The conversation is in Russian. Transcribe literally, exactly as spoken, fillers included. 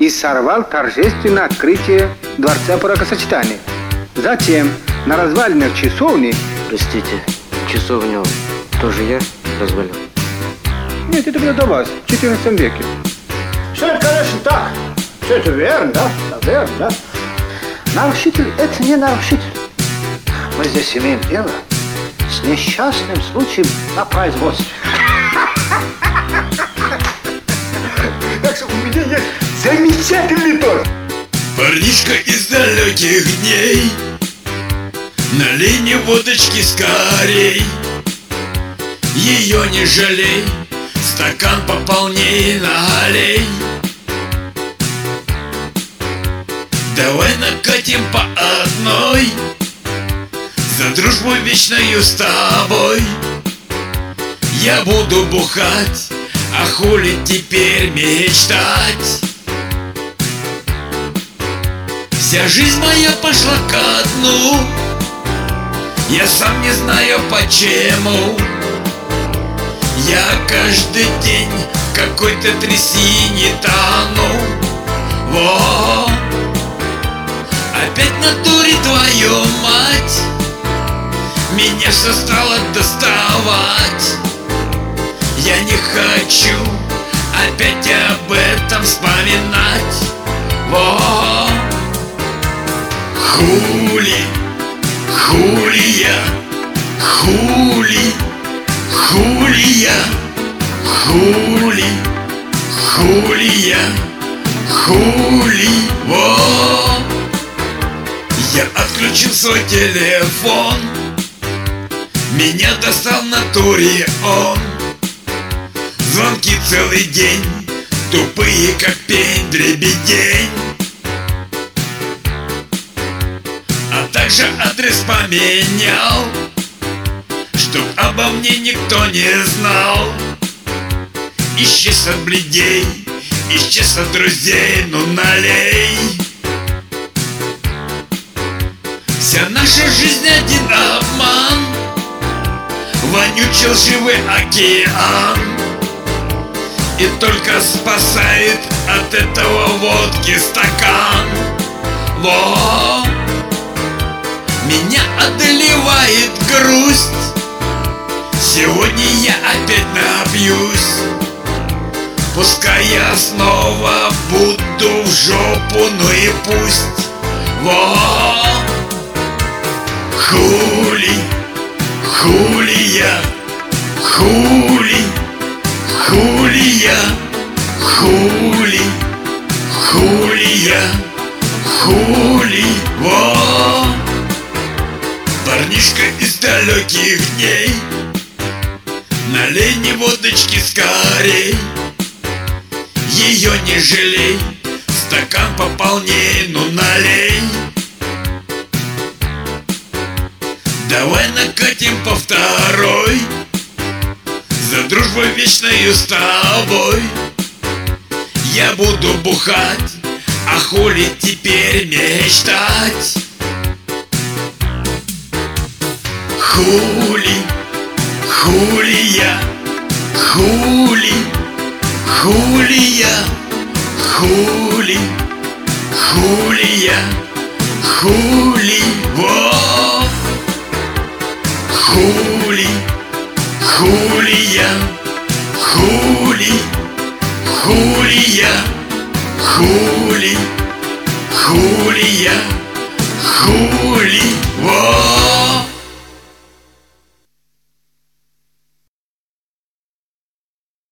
и сорвал торжественное открытие Дворца бракосочетания. Затем на развалинах часовни... Простите, часовню тоже я развалил? Нет, это было до вас, в четырнадцатом веке. Все это, конечно, так. Все это верно, да? Да, верно, да? Нарушитель – это не нарушитель. Мы здесь имеем дело с несчастным случаем на производстве. Так что у меня есть замечательный торт. Парнишка из далеких дней, налей мне водочки скорей, ее не жалей, стакан пополней налей. Давай накатим по одной, за дружбу вечную с тобой. Я буду бухать, а хули теперь мечтать? Вся жизнь моя пошла ко дну, я сам не знаю почему. Я каждый день в какой-то трясине тону. Во, опять в натуре, твою мать, меня все стало доставать. Я не хочу опять об этом вспоминать. Во, хули, хули я, хули, хули я, хули, хули я, хули. Во, я отключил свой телефон, меня достал в натуре он. Звонки целый день, тупые как пень дребедень. А также адрес поменял, чтоб обо мне никто не знал. Исчез от бледей, исчез от друзей, ну налей. Вся наша жизнь один обман, вонючий лживый океан. И только спасает от этого водки стакан. Во, меня одолевает грусть, сегодня я опять напьюсь. Пускай я снова буду в жопу, ну и пусть. Во, хули, хули я, хули, хули я, хули, хули я, хули. Во, парнишка из далеких дней, налей мне водочки скорей, ее не жалей, стакан пополней, ну налей. Давай накатим по второй, за дружбу вечную с тобой. Я буду бухать, а хули теперь мечтать? Хули, хули я, хули, хули я, хули, хули я, хули. Во, хули, хули я, хули, хули я, хули, хули я, хули. Во.